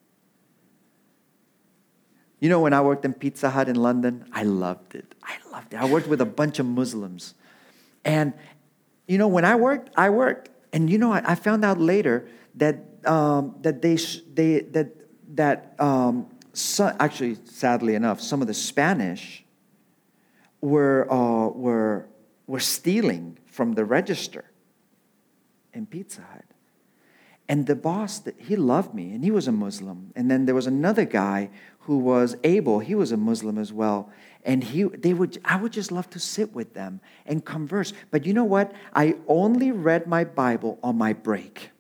You know, when I worked in Pizza Hut in London, I loved it. I loved it. I worked with a bunch of Muslims. And, you know, when I worked, I worked. And, you know, I, I found out later that um, that they, they that, that um, so, actually, sadly enough, some of the Spanish were, uh, were, were stealing from the register in Pizza Hut. And the boss, he loved me, and he was a Muslim. And then there was another guy who was Abel. He was a Muslim as well. And he, they would, I would just love to sit with them and converse. But you know what? I only read my Bible on my break.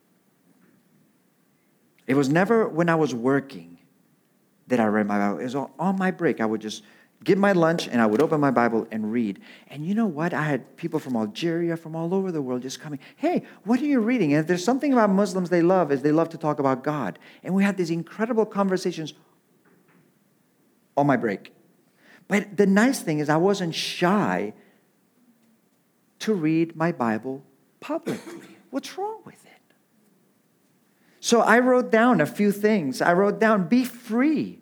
It was never when I was working that I read my Bible. It was on my break. I would just get my lunch, and I would open my Bible and read. And you know what? I had people from Algeria, from all over the world just coming, hey, what are you reading? And if there's something about Muslims they love, is they love to talk about God. And we had these incredible conversations on my break. But the nice thing is I wasn't shy to read my Bible publicly. What's wrong with it? So I wrote down a few things. I wrote down, be free.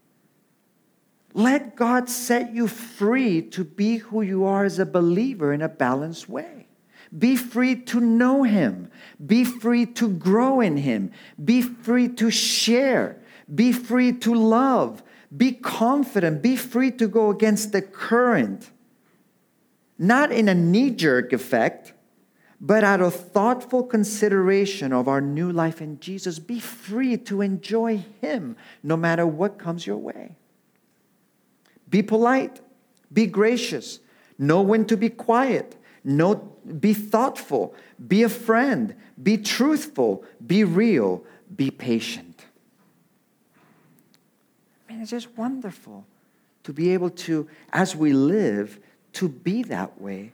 Let God set you free to be who you are as a believer in a balanced way. Be free to know Him. Be free to grow in Him. Be free to share. Be free to love. Be confident. Be free to go against the current. Not in a knee-jerk effect, but out of thoughtful consideration of our new life in Jesus. Be free to enjoy Him no matter what comes your way. Be polite. Be gracious. Know when to be quiet. Know, be thoughtful. Be a friend. Be truthful. Be real. Be patient. I mean, it's just wonderful to be able to, as we live, to be that way.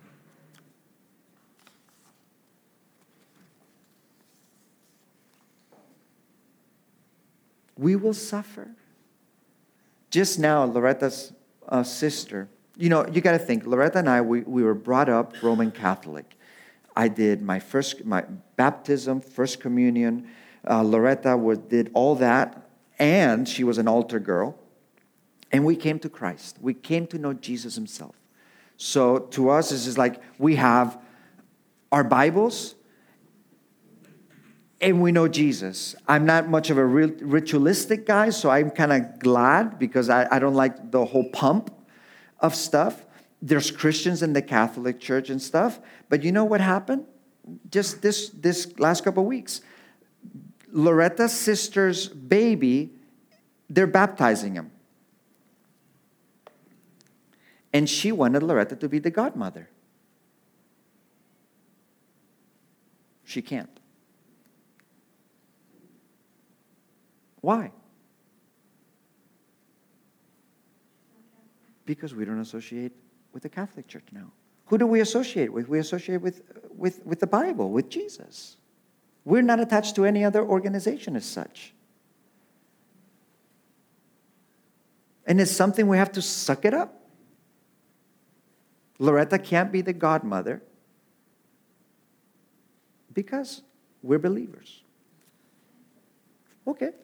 We will suffer. Just now, Loretta's uh, sister, you know, you got to think, Loretta and I, we, we were brought up Roman Catholic. I did my first, my baptism, first communion. Uh, Loretta was, did all that, and she was an altar girl. And we came to Christ. We came to know Jesus Himself. So to us, it's just like we have our Bibles, and we know Jesus. I'm not much of a real ritualistic guy, so I'm kind of glad because I, I don't like the whole pump of stuff. There's Christians in the Catholic Church and stuff. But you know what happened? Just this, this last couple of weeks. Loretta's sister's baby, they're baptizing him. And she wanted Loretta to be the godmother. She can't. Why? Because we don't associate with the Catholic Church now. Who do we associate with? We associate with, with, with the Bible, with Jesus. We're not attached to any other organization as such. And it's something we have to suck it up. Loretta can't be the godmother because we're believers. Okay.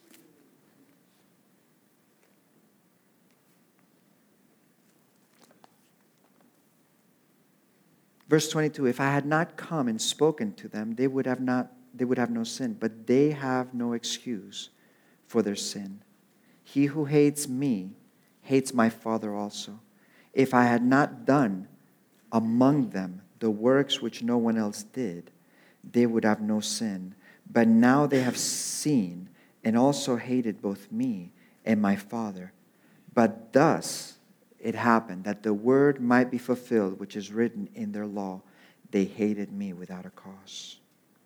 Verse twenty-two, if I had not come and spoken to them, they would have not, they would have no sin, but they have no excuse for their sin. He who hates me hates my Father also. If I had not done among them the works which no one else did, they would have no sin. But now they have seen and also hated both me and my Father. But thus it happened that the word might be fulfilled, which is written in their law. They hated me without a cause.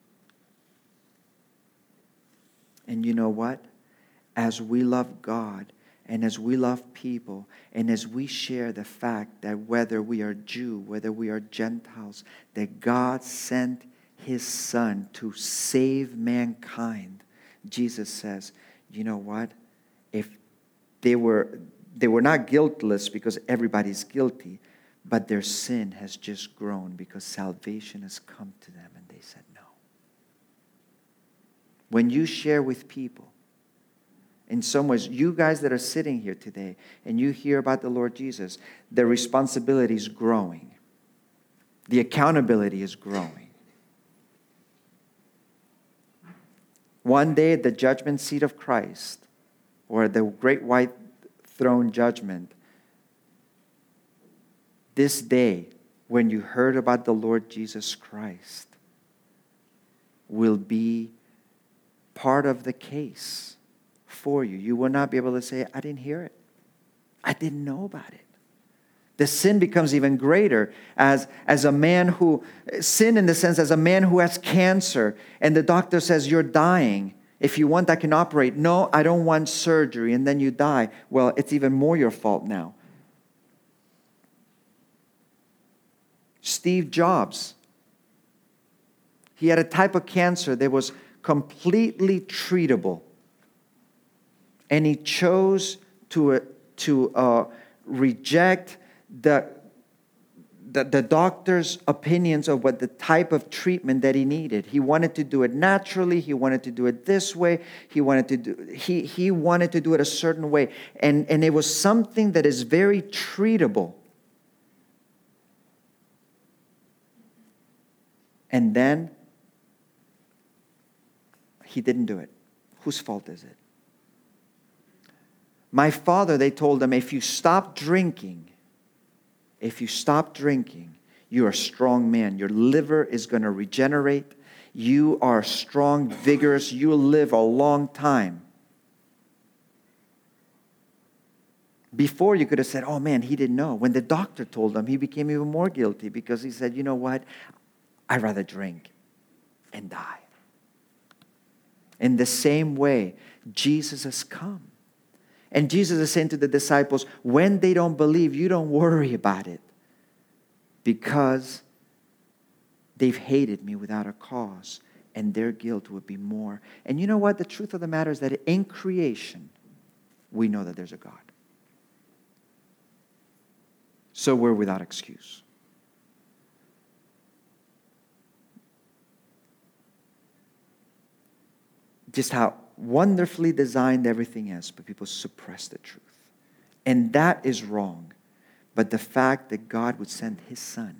And you know what? As we love God, and as we love people, and as we share the fact that whether we are Jew, whether we are Gentiles, that God sent His Son to save mankind, Jesus says, you know what? If they were, they were not guiltless because everybody's guilty, but their sin has just grown because salvation has come to them, and they said no. When you share with people, in some ways, you guys that are sitting here today and you hear about the Lord Jesus, the responsibility is growing. The accountability is growing. One day at the judgment seat of Christ, or the great white throne judgment, this day when you heard about the Lord Jesus Christ will be part of the case for you. You will not be able to say, I didn't hear it. I didn't know about it. The sin becomes even greater as, as a man who, sin in the sense as a man who has cancer and the doctor says, you're dying. If you want, I can operate. No, I don't want surgery. And then you die. Well, it's even more your fault now. Steve Jobs, he had a type of cancer that was completely treatable. And he chose to, uh, to uh, reject the, the, the doctor's opinions of what the type of treatment that he needed. He wanted to do it naturally. He wanted to do it this way. He wanted to do, he, he wanted to do it a certain way. And, and it was something that is very treatable. And then he didn't do it. Whose fault is it? My father, they told him, if you stop drinking, if you stop drinking, you're a strong man. Your liver is going to regenerate. You are strong, vigorous. You'll live a long time. Before, you could have said, oh man, he didn't know. When the doctor told him, he became even more guilty because he said, you know what? I'd rather drink and die. In the same way, Jesus has come. And Jesus is saying to the disciples, when they don't believe, you don't worry about it. Because they've hated me without a cause. And their guilt would be more. And you know what? The truth of the matter is that in creation, we know that there's a God. So we're without excuse. Just how wonderfully designed everything is, but people suppress the truth. And that is wrong. But the fact that God would send His Son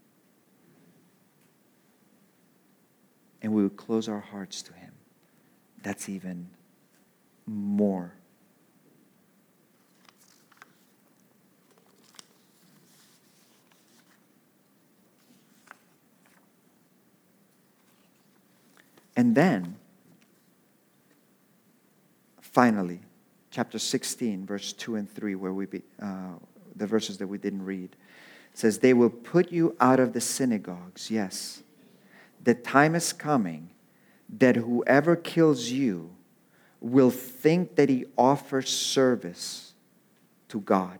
and we would close our hearts to Him, that's even more. And then, finally, chapter sixteen, verse two and three, where we be, uh, the verses that we didn't read, says, they will put you out of the synagogues. Yes, the time is coming that whoever kills you will think that he offers service to God.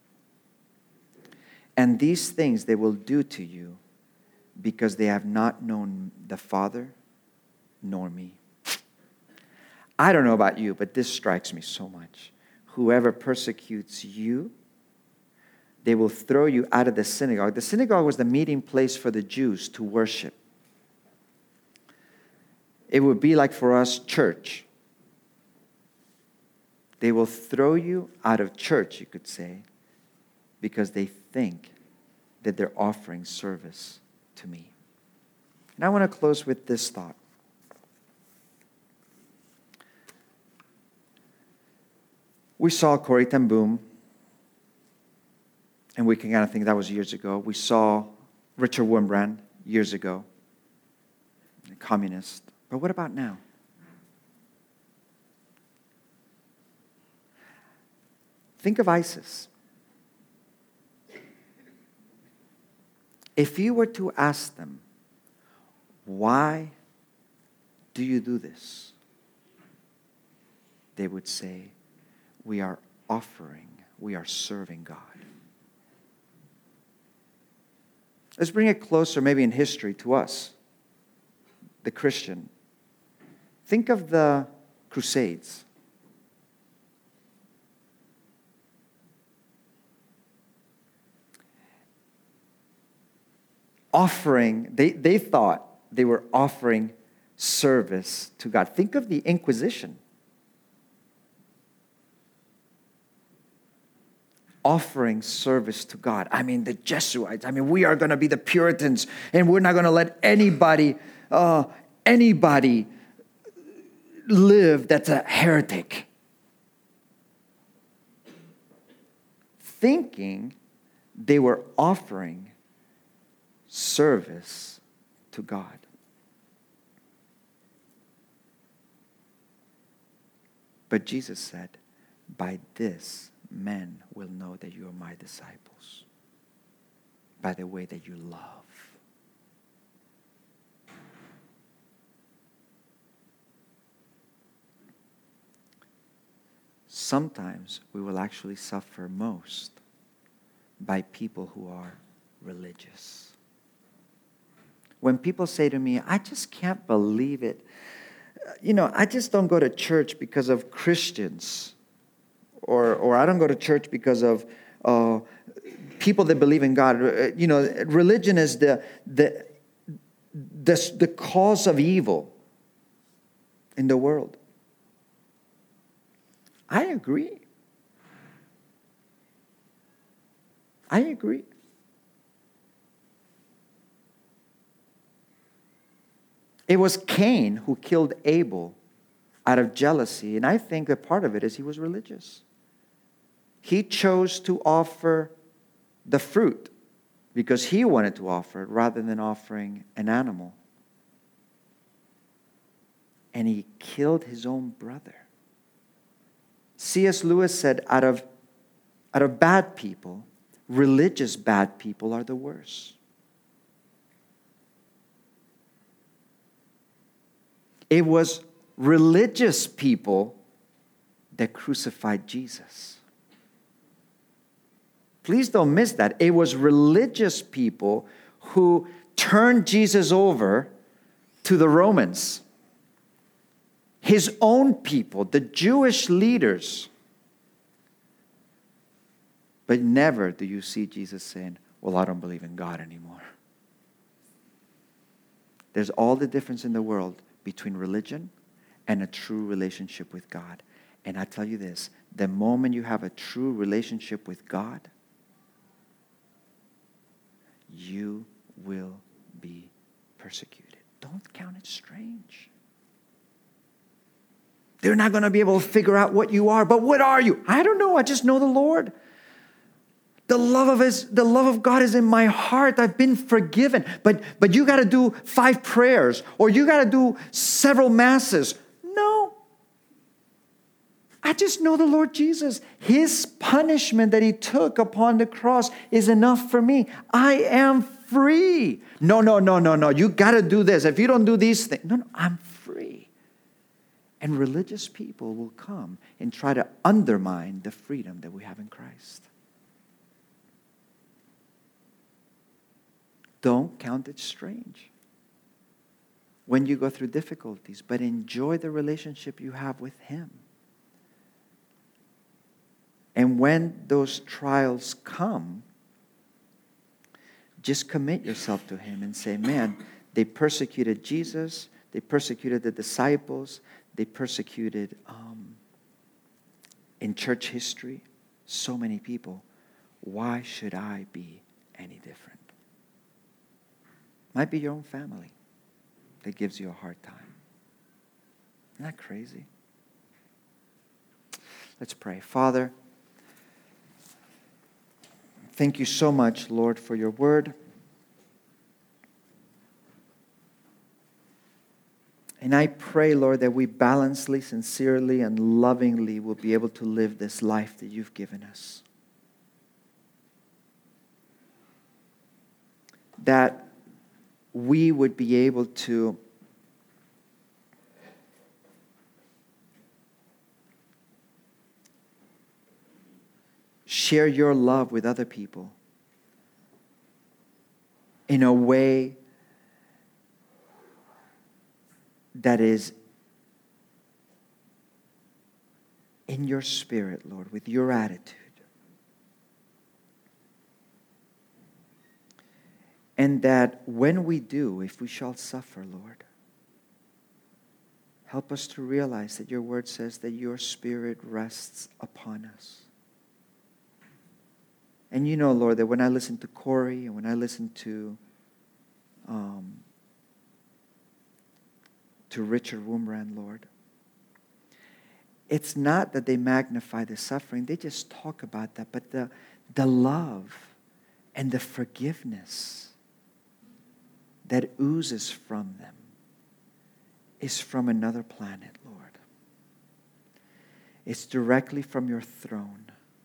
And these things they will do to you because they have not known the Father nor me. I don't know about you, but this strikes me so much. Whoever persecutes you, they will throw you out of the synagogue. The synagogue was the meeting place for the Jews to worship. It would be like for us, church. They will throw you out of church, you could say, because they think that they're offering service to me. And I want to close with this thought. We saw Corrie ten Boom, and we can kind of think that was years ago. We saw Richard Wurmbrand years ago, a communist. But what about now? Think of ISIS. If you were to ask them, why do you do this? They would say, we are offering, we are serving God. Let's bring it closer, maybe in history, to us. the Christian. Think of the Crusades. Offering, they, they thought they were offering service to God. Think of the Inquisition. Offering service to God. I mean, the Jesuits. I mean, we are going to be the Puritans, and we're not going to let anybody, uh, anybody live that's a heretic. Thinking they were offering service to God. But Jesus said, by this men will know that you are my disciples, by the way that you love. Sometimes we will actually suffer most by people who are religious. When people say to me, I just can't believe it. You know, I just don't go to church because of Christians. Or or I don't go to church because of uh, people that believe in God. You know, religion is the, the, the, the cause of evil in the world. I agree. I agree. It was Cain who killed Abel out of jealousy. And I think that part of it is he was religious. He chose to offer the fruit because he wanted to offer it rather than offering an animal. And he killed his own brother. C S Lewis said, out of, out of bad people, religious bad people are the worst. It was religious people that crucified Jesus. Please don't miss that. It was religious people who turned Jesus over to the Romans. His own people, the Jewish leaders. But never do you see Jesus saying, well, I don't believe in God anymore. There's all the difference in the world between religion and a true relationship with God. And I tell you this, the moment you have a true relationship with God, you will be persecuted. Don't count it strange. They're not going to be able to figure out what you are. But what are you? I don't know. I just know the Lord. The love of his, the love of God is in my heart. I've been forgiven. But but you got to do five prayers or you got to do several masses. No. I just know the Lord Jesus. His punishment that he took upon the cross is enough for me. I am free. No, no, no, no, no. You got to do this. If you don't do these things. No, no, I'm free. And religious people will come and try to undermine the freedom that we have in Christ. Don't count it strange when you go through difficulties, but enjoy the relationship you have with him. And when those trials come, just commit yourself to him and say, man, they persecuted Jesus, they persecuted the disciples, they persecuted um, in church history so many people. Why should I be any different? Might be your own family that gives you a hard time. Isn't that crazy? Let's pray. Father, thank you so much, Lord, for your word. And I pray, Lord, that we balancedly, sincerely, and lovingly will be able to live this life that you've given us. That we would be able to share your love with other people in a way that is in your spirit, Lord, with your attitude. And that when we do, if we shall suffer, Lord, help us to realize that your word says that your spirit rests upon us. And you know, Lord, that when I listen to Corey and when I listen to um, to Richard Wurmbrand, Lord, it's not that they magnify the suffering. They just talk about that. But the, the love and the forgiveness that oozes from them is from another planet, Lord. It's directly from your throne.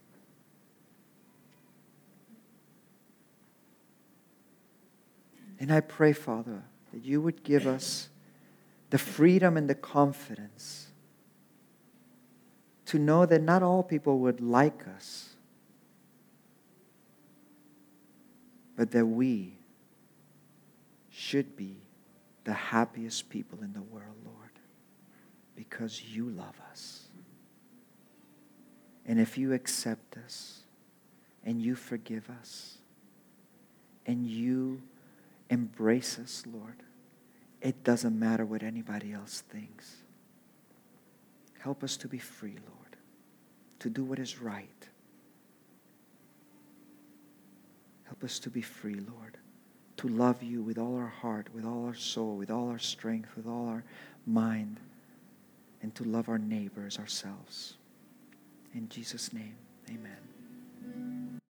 And I pray, Father, that you would give us the freedom and the confidence to know that not all people would like us, but that we should be the happiest people in the world, Lord, because you love us. And if you accept us, and you forgive us, and you embrace us, Lord, it doesn't matter what anybody else thinks. Help us to be free, Lord, to do what is right. Help us to be free, Lord, to love you with all our heart, with all our soul, with all our strength, with all our mind, and to love our neighbors ourselves. In Jesus' name, amen.